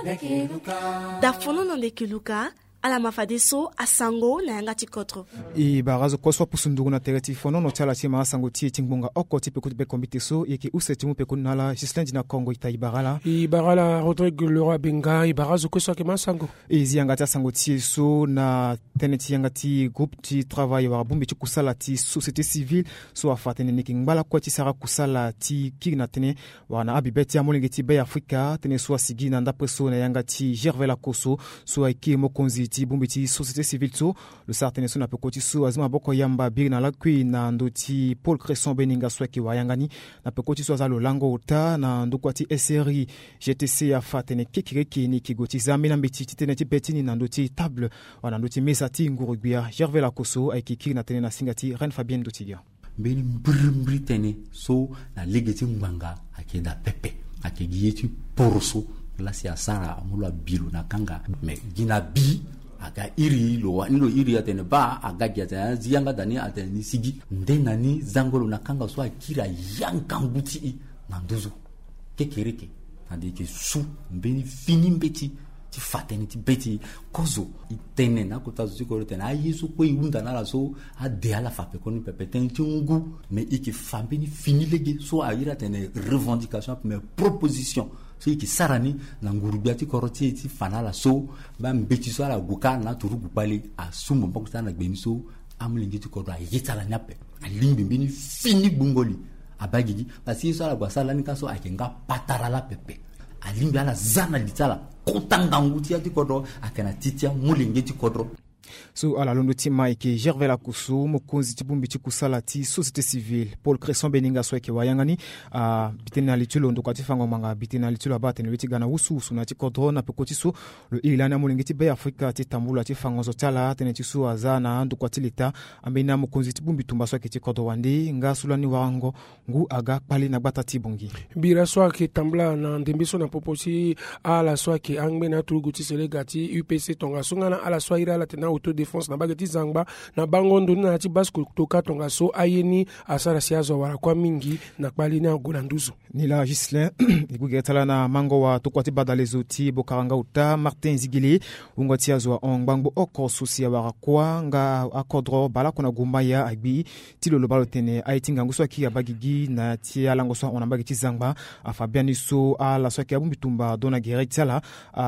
da fono na ndeke luka ala mafade so asango na yanga tikotro i barazo kwa swa pusundugu na tereti fono no chala chima asango tie tingbonga oko tipe kutu be kombite so yeki useti mu pe kunala Gislaine na Congo i barala Rodrigue Leroy Benga i barazo kwa swa ke masango izi yanga asango tie so na teneti yanga ti groupe ti travail wa bumbi ti kusala ti société civile so afatene niki ngbala kwa ti sara kusala ti kigna tene wana abibeti amolingi ti be Afrika tene so asigi na ndapre so na yanga ti Gervais Lakoso so aiki mokonzi ti bumbi ti société civile so le sartene so na pekoti so azima boko yamba biri na lakui na ndoti Paul Cresson Beninga so ki wayangani na pekoti so azalo lango uta na ndokwa ti SRI GTC afatene kikireki ni kigoti zamina mbiti tene ti betini na ndoti table wana ndoti mesa ti ngurubia Gervais Lakoso aiki kiri na tene na singati Reine Fabienne Dotiga mbeni mbri tene so na ligeti mbanga akeda pepe akegiyeti poroso la si asara amulwa bilu na kanga me gina bi aga iri lo iri atene ba aga gyata ziyanga dani atene sigi ndena ni zangolo na kanga so akira yankanguti na ndozo kekereke andike su mbeni fini mbeti ti fateni ti beti kozo itene na kota ziko tena ayiso ko iunda na la so ade ala fa pe koni pepe ten ti ngu mais iki fambeni fini lege so ayira tene revendication mais proposition so iki sarani na ngurubia ti koroti ti fanala so ba mbeti so ala guka na turugu pali asumbo mbokta na gbeni so amlingi ti kodwa yitala nyape alimbi mbeni fini bungoli abagigi parce so ala gwasala ni kaso akenga patara la pepe alimbi ala zana litala kotanga nguti ati kodro akana titia mulingi ti kodro so ala londo ti Mike Gervais Lakoso mokonzi ti bumbi ti kusala ti société civile Paul Cresson Beninga so ke wayangani bitena litulo ndo kwati fango manga bitena litulo abatene weti gana usu na ti kodro na pekoti so le ilana mulingi ti be Afrika ti tambula ti fango zo tala tene ti so azana ndo kwati leta ambina mokonzi ti bumbi tumba so ke ti kodro wande nga sulani wango ngu aga pali na bata ti bongi bira so ke tambula na ndembiso na poposi ala so ke angbe na turugu ti selegati UPC tonga sungana ala so ira la tena autodéfense na bagati zangba na bangondo na ti basko toka tonga so ayeni asara siazo wara kwa mingi na kpali na golanduzo ni la Gislaine igugetala na mango wa tokwati badalezo ti bokaranga uta Martin Zigili ungoti azwa ongbango oko susia wara kwa nga akodro bala kona gumbaya agbi ti lo balo tene aitinga nguso ki abagigi na ti alango so ona bagiti zangba afabiani so ala so ki abumbitumba dona geretala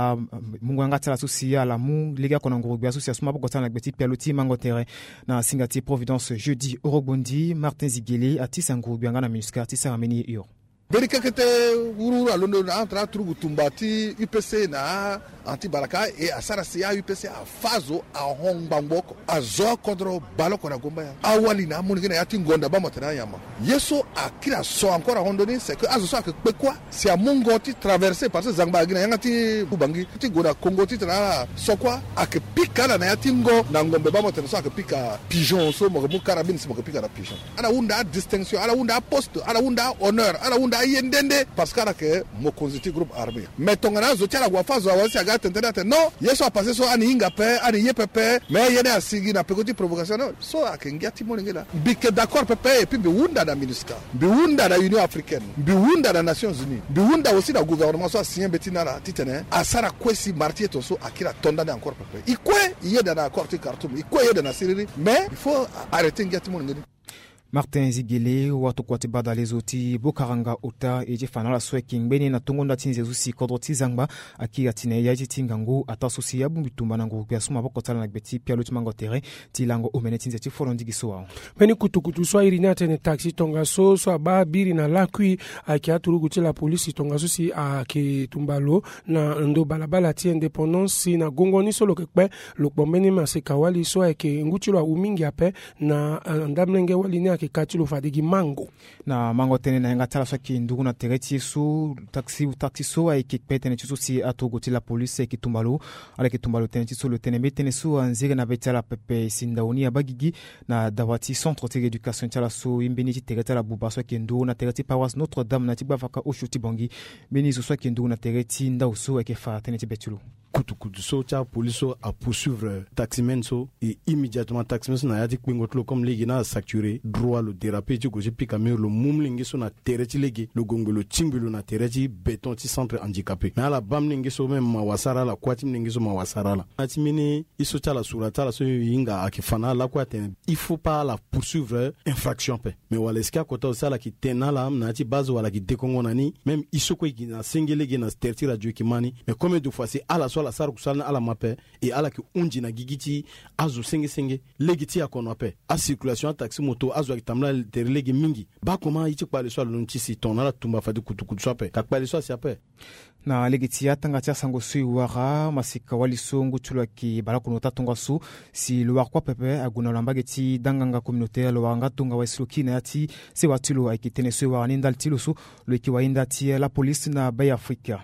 mungu anga tala susia la mu liga kona ngurubia susia suma bokota na gbeti pialoti mango terrain na singati Providence jeudi Orobondi Martin Zigeli ati sangurubia ngana minuska ati sarameni yo berikakete wuru alondo na antra trugu tumbati UPC na anti baraka e asara sia UPC a fazo a hongbangoko a zo kodro baloko na gomba ya awali na muni na yati ngonda ba motana yama yeso akira so encore hondoni c'est que azo so ke quoi c'est a mongoti traverser parce que zangba gina yangati bubangi ti gona Congo ti na so quoi ak pikala na yati ngo na ngombe ba motana so ak pika pigeon so mo karabine so mo pika na pigeon ana unda distinction ana unda poste ana unda honneur ana unda yendende parce que mokonzi ti groupe armé mais tongana zo tiala gwa fazo awasi aga tentena no yeso a passé so ani inga pe ani yepepe mais yene asigi na pekoti provocation no so akengia ti moningela bike d'accord pepe et puis biwunda na MINUSCA biwunda na Union africaine biwunda na Nations Unies biwunda aussi na gouvernement so signé betina na titene asara kwesi martier to so akira tondane encore pepe ikwe yeda na accord ti Khartoum ikwe yeda na Syrie mais il faut arrêter ngati moningela Martin Zigele watu kwati badalezo ti bokaranga uta eje fanala sweking beni na tongonda tinze zusi kodro tizangba akira tine yaji tingangu atasusi yabu bitumba nangu pia suma bokotala na gbeti pia lutu mango tere ti lango omene tinze ti folondigi so beni kutukutu so irina tene taxi tonga so ba biri na lakui akia turugu ti la police tonga so si ke tumbalo na ndo balabala ti indépendance na gongoni solo kekpe lokbombeni masekawali so ke nguchilo umingi ape na ndamlenge wali ke katilo fadigi mango na mango tene na ngatala so ki ndugu na tereti so taxi so ay ki petene so si atogoti la police ki tumbalo ala ki tumbalo tene so le tene metene so anzire na betala pepe sindaoni abagigi na dawati centre de l'éducation tala so imbeni ti tereta la buba so ki ndugu na tereti paroisse Notre Dame na ti bavaka oshuti bongi beni so ki ndugu na tereti nda so ke fa tene ti betulo kutu so cha police so à poursuivre taximen so et immédiatement taximen so na yati kwingotlo comme legi na saturé droit le déraper tu ko jipika mer le mumlingi so na tereti legi le gongolo chimbilo na tereti béton ti centre handicapé mais ala bamlingi so même mawasara la kwati mlingi so mawasara la atimini iso cha la surata la so yinga akifana la kwate il faut pas la poursuivre infraction pe mais waleska kota osala ki tenala na ti base wala ki dekongo nani même iso ko ki na sengele ki na tereti radio ki mani mais combien de fois c'est ala so la sar kusala ala mape et ala ki unji na gigiti azu senge legiti akono pe a circulation taxi moto azu akitamla terlegi mingi ba comment iti kwa le so lunti si tonala tumba fadi kutu so pe kakpa le so si ape na legiti atanga tia sango sui wara masika walisongo tulwa ki balakuno tatonga su si lo kwa pepe aguna lambageti danganga communautaire lo wanga tunga wesloki na ati se watilo aikitene sui wara ndal tilo su lo ki wainda ti la police na Bay Africa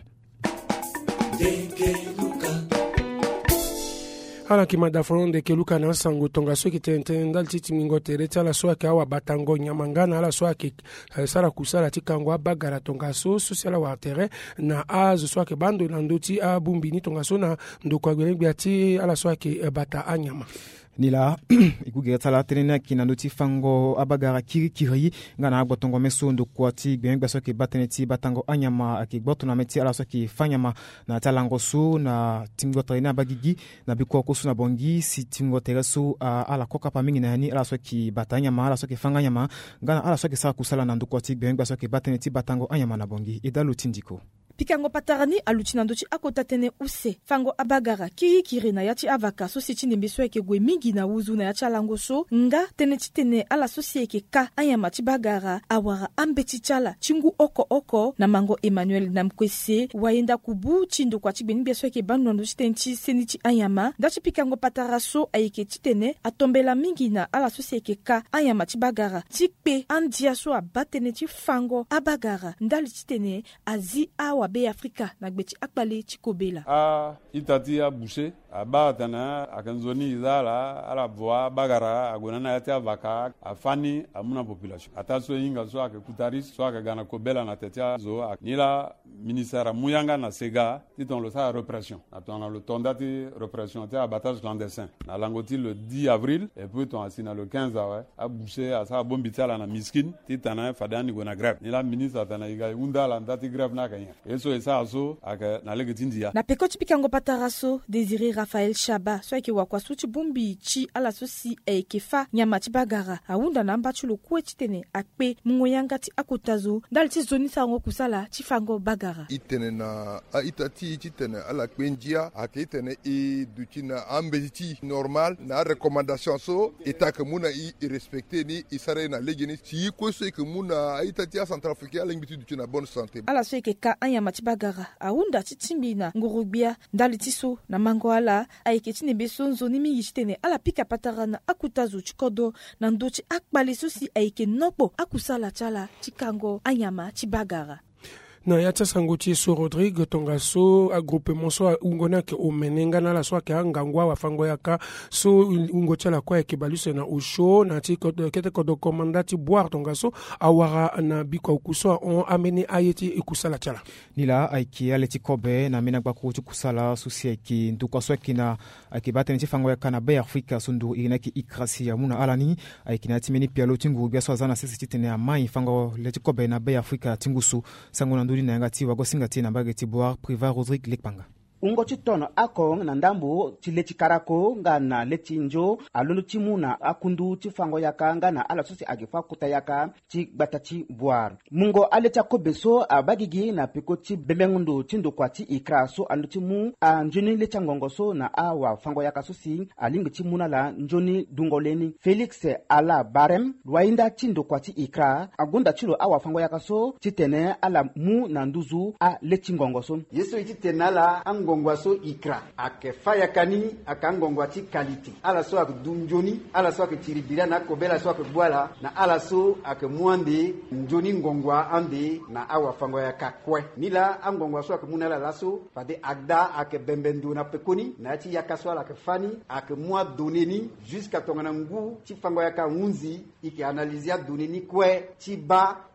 ala kimada fronde ke luka na sango tonga so ki tendal titi mingo tereta la so ka wa batango nyamangana ala so ke sara kusala tikango bagara tonga so sociala wa terre na azo so ke bando na ndoti a bumbini tonga so na ndokwa gwelengi ati ala so ke bata anyama nila ikugeta la tenena kinandoti fango abagara kiri ngana agbotongo meso ndokwati gbenga so ke bateneti batango anyama akigboto na meti ala so ke fanyama na talango so na tingo traina bagigi na biko ko na bongi si tingo tereso ala koka pa mingi na yani ala so ke batanyama ala so ke fanganyama ngana ala so ke sa kusala na ndokwati gbenga so ke bateneti batango anyama na bongi idalo tindiko pikango patarani alutina ndochi akota tene use fango abagara kiri na yati avaka so siti nembeso yake gwe mingi na uzu na yati alango so nga tene titene ala sosi yake ka ayama bagara awara ambeti chala chingu oko na mango Emmanuel Namkwese waenda kubu chindo kwa chibeni beso yake banu ndochi tenchi senichi ayama dachi pikango pataraso ayeke titene atombela mingi na ala sosi yake ka ayama bagara tikpe andia so abatene ti fango abagara ndali titene azi awa Bay Africa na gbeti akpale chikobela itati a bouché abatana akanzoni izala ala voa bagara agonana yati avaka afani amuna population ataso inga so akutaris so akagana kobela na tetia zo nila ministère muyanga na sega titon lo sa répression atona le tondati répression ti abattage clandestin na langoti le 10 avril et puis ton asina le 15 a bouché a sa bombitala na miskin titana fadani gona grève nila ministre atana iga undala ndati grève na kanya eso esa aso aka na legetindia na pekoti pikango pataraso Désiré Raphaël Chaba so ke wakwa suchi bombi chi ala sosi kefa nyamati bagara aunda namba chulo kuetene akpe mungoyanga ti akotazo dal ti zoni sango kusala ti fango bagara itene na itati titene ala kwenjia akitene e dutina ambeti normal na recommandation so etaka muna i respecter ni isare na legeni ti ko so ke muna itati a centrafricain lengbitu dutina bonne santé ala so ke ka anyamati bagara aunda ti timbina ngurubia dal ti so na mango ala aiketine beso nzoni mingi chitene ala pika patarana akutazo chikodo na ndochi akbale sosi aike nopo akusala chala chikango anyama chibagara na yata sangochi so Rodrigue tongaso agroupement so ungona ke omenenga na la so ke ngangwa wa fango yaka so ungocha la kwa ke baluse na usho na ti kete ko do commandati boire tongaso awara na biko kuso on amene ayeti ikusala chala nila aiki aleti kobe na mina gbaku kusala susi ki nduko so kina akibate ti fango yaka na Bay Africa sundu ina ki ikrasi ya muna alani aiki na timeni pialo tingu bia so zana sisi titene amai fango leti kobe na Bay Africa tingusu sango na na ngati wagosinga tina bageti boire priva Rodrigue Lekpanga ungo chitono ako na ndambo chile chikarako ngana lechinjo alolo chimuna akundu chifango yaka ngana ala sosi agifa kuta yaka chigbata chi boire mungo alecha kobeso abagigi na piko chi bemengundu chindo kwa chi ikraso andu chimu anjuni lecha ngongoso na awa fango yaka sosi alingi chimuna la njoni dungoleni Felix ala barem wainda chindo kwa chi ikra agunda chilo awa fango yaka so chitene ala mu na nduzu a lechi ngongoso yeso chitena la ngongwa so ikra ake faya kani akangongwa ti quality ala so ak dunjoni ala so ak tiribira na kobela so ak bwala na ala so ak mwande njoni ngongwa ande na awa fango ya kakwe nila angongwa so ak munala laso pade agda ak bembendu na pekoni na ti yakaso ala ak fani ak mwa doneni jusqu'à tongana ngu ti fango ya ka unzi iki analysia doneni kwe ti ba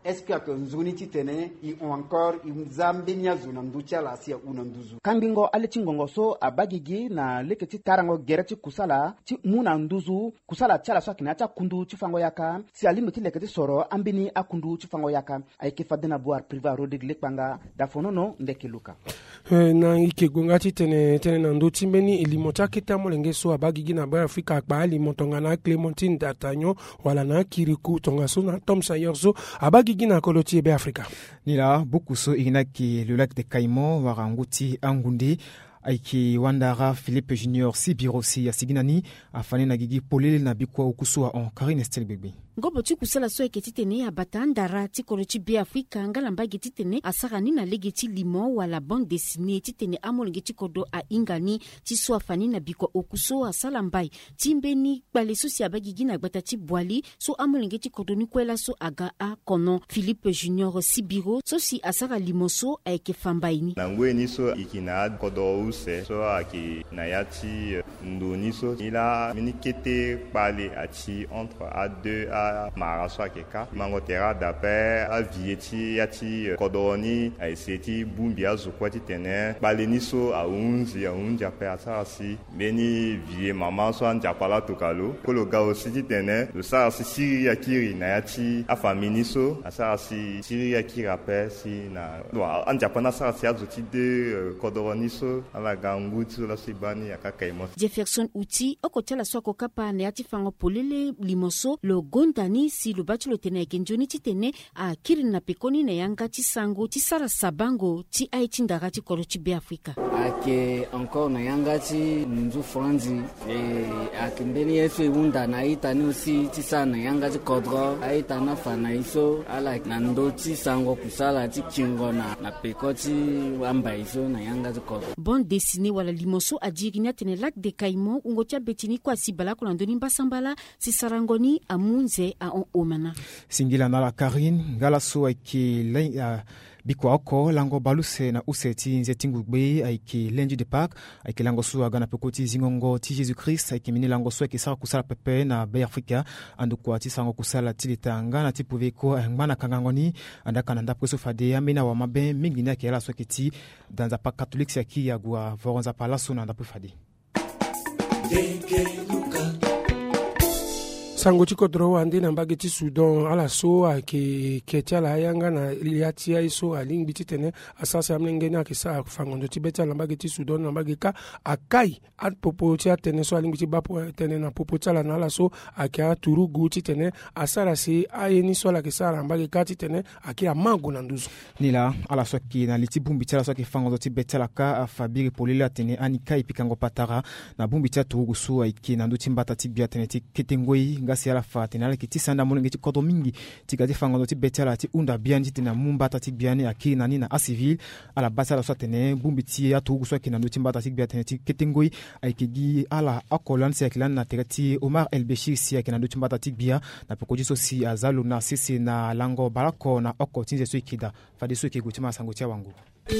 est-ce que nzuni titene i on encore imzambe nya zuna nducha la sia unanduzu kambingo ale chingongo so abagigi na leketi tarango gereti kusala ti muna nduzu kusala chala so kina cha kundu chifango yaka si alimiti leketi soro ambini akundu chifango yaka ayeke fadena boar priva rodig lekpanga dafonono ndeke luka na ike gonga tene na ndo timbeni ilimota kita molenge so abagigi na ba Afrika akpa limotonga na Clémentine D'Artagnan wala na Kirikou tonga so na Tom Sayer so abagigi na koloti be Afrika nila bukuso inaki le lac de Caïmans waranguti angundi aiki wandara Philippe Junior Sibirosi ya siginani afane na gigi polele na bikwa ukusua on Karine Stelbebe ngobo ti kusala so eketi tene abata ndara ti kolo ti be Afrika ngala geti tene asarani na lege ti limon wala bande dessinée ti tene amolenge ti kodo a ingani ti so afani na bikwa okuso asala mbai ti mbeni kpale so si abagigi na gbata ti boali so amolenge ti kodo ni kwela so aga a kono Philippe Junior Sibiro so si asara limon so ayeke fambaini na ngweni so ikina kodo use so aki na yati ndoni so ila minikete kpale ati entre A2 maraso akeka mangotera d'après avieti yati kodoni aiseti bumbi azukwati tene baleniso a 11 après asasi beni vie maman so anjapala tukalo kologa aussi tene le sarasi siri yakiri na yati afaminiso asasi siri yakiri après si na anjapana sarasi azuti de kodoroniso ala ganguti la sibani yakakaimo Jefferson Uti okotela so kokapa na yati fango polele limoso lo Dani si lo bachilo tene genjoni ti tene a kiri na pekoni na yanga ti sango ti sara sabango ti aiti ndara ti kolo ti be Afrika ake encore na yanga ti nzu franzi ake mbeni yeso iwunda na itani osi ti sa na yanga ti kodro aita na fa na iso ala na ndo ti sango kusala ti kingo na peko ti amba iso na yanga ti kodro bande dessinée wala limoso adiri na tene lac de Caïmans ungo ti abetini kwa sibala kuna ndoni mbasambala si sarangoni amunze a on omana singila na la Karine ngala so ayeke bikwa oko lango baluse na useti nzetingugbe ayeke lendi de Pâques ayeke lango so aga na peko ti zingongo ti Jésus-Christ ayeke mini lango so ayeke sara kusala pepe na be Afrika andokua ti sango kusala ti leta nga na ti pove ko ayangba na kangango ni andaka na ndapu so fade ambeni awamabe mingi ni ayeke ala so ayeke ti dans nzapa catholique si ayeke agua voro nzapa ala so na ndapu fade sango ti kodro ande na mbage ti Sudan ala so ayeke keti ala yanga na lia ti ai so alingbi ti tene asasi amlenge ni ayeke sara fangondo ti be ti ala mbage ti Sudan na mbage ka akai apopo ti atene so alingbi ti ba tene na popo ti ala na ala so ayeke aturugu ti tene asara si aye ni so ala yeke sara na mbage ka ti tene ayeke amango na nduzu ni la ala so ayeke na li ti bungbi ti ala so ayeke fangondo ti be ti ala ka afabiri polele atene ani ka e pikango patara na bungbi ti aturugu so ayeke na ndö ti mbata ti bia tene ti ketengoi si ala fa tene ala yeke ti sanda molenge ti kodo mingi ti ga ti fangondo ti be ti ala ti hunda biani ti tene na mu mbata ti biani akiri na ni na acivil ala ba ti ala so atene bungbi ti aturugu so ayeke na ndö ti mbata ti gbia tene ti ketengoi ayeke gi ala oko lani si ayeke lani na tere ti Omar El Béchir si ayeke na ndö ti mbata ti gbia na peko ti so si aza lo na sese na lango balako na oko ti nze so yeke da fade so yeke gue ti masango ti awango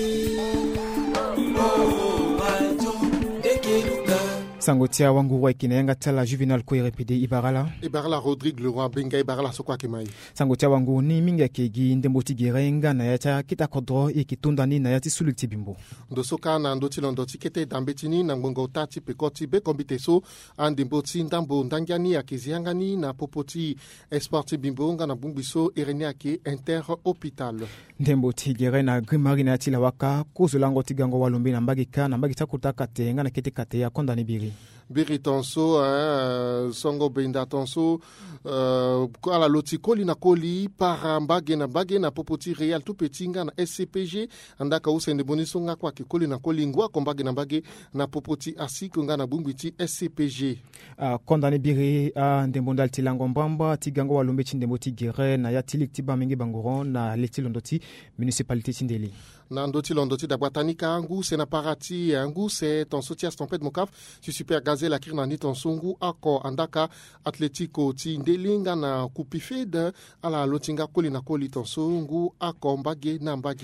sango ti awango ayeke na yanga ti ala Juvenal Koerepede Ibarala Rodrigue Leroy Benga Ibarala so kue ayeke ma ye sango ti awango ni mingi ayeke gi ndembo ti gere nga na ya ti akita kodro e yeke tondani na ya ti suluk ti bimbo ndo so ka na ndö ti londo ti kete dambe ti ni na ngbongo ta ti peko ti be kombi te so andembo ti ndambo ndangia ni ayeke zi yanga ni na popo ti espoir ti bimbo nga na bungbi so ere ni ayeke interhôpital ndembo ti gere na gri mari na ya ti lawaka kozo lango ti gango walombe na mbage ka na mbage ti akota kate nga na kete kate ya konda ni biri tonso songo benda tonso ala loti koli na koli para mbage na popo ti Real tout petit nga na SCPG andaka usende boni so nga kwa ke koli na koli ngwa ko mbage na popo ti asiko nga na bungbi ti SCPG kondani biri ndembo ndali ti lango mbamba ti gango walombe ti ndembo ti gere na ya ti lik ti bamenge bangoron na le ti londo ti municipalité ti ndeli na ndö ti londo ti dagbatanika ngu se na para ti ngu se tonso ti Astomped Mokaf ti super gazelle akiri na ni tonso ngu oko andaka Atletico ti ndeli nga na kupi fede ala lo ti nga koli na koli tonso ngu oko mbage na mbage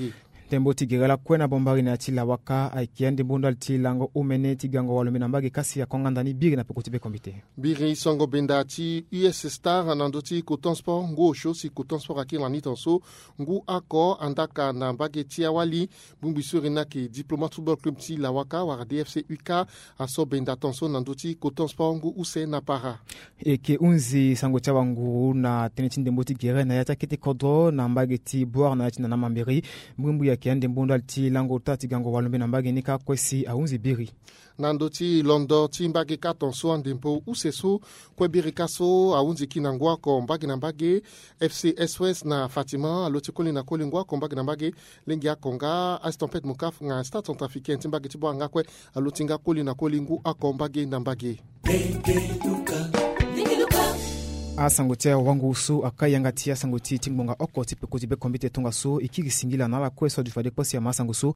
tembo tigirela kwena bombari na ti lawaka aikiende mbundal ti lango umene ti gango walome na mbage kasi ya kongandani biri na pekoti be kombite biri songo benda ti US Star nando ti Cotonsport ngu osho si Cotonsport aki lani tanso ngu ako andaka na mbage ti awali bumbisuri na ki Diplomate Football Club ti lawaka wara DFC UK aso benda tanso nando ti Cotonsport ngu use na para eke unzi sango tia wangu na tene ti ndembo ti gere na yata kete kodro na mbage ti boar na yati na namambiri mbumbu ya kiande mbundal ti lango ta ti gango walombe na mbage nika kwesi aunzi biri nando ti londo ti mbage ka tonso andempo useso kwe biri kaso aunzi kinangwa ko mbage na mbage FC SOS na Fatima aloti koli na koli ngwa ko mbage na mbage lengi akonga astompet mukaf nga stade centrafricain ti mbage ti bo ngakwe aloti nga koli na koli ngu ako mbage na mbage asangotia wangu usu akayanga tia sangotia tingbonga oko tipekoti be kombite tonga so ikiri singila na la kweso du fade posi ya masango so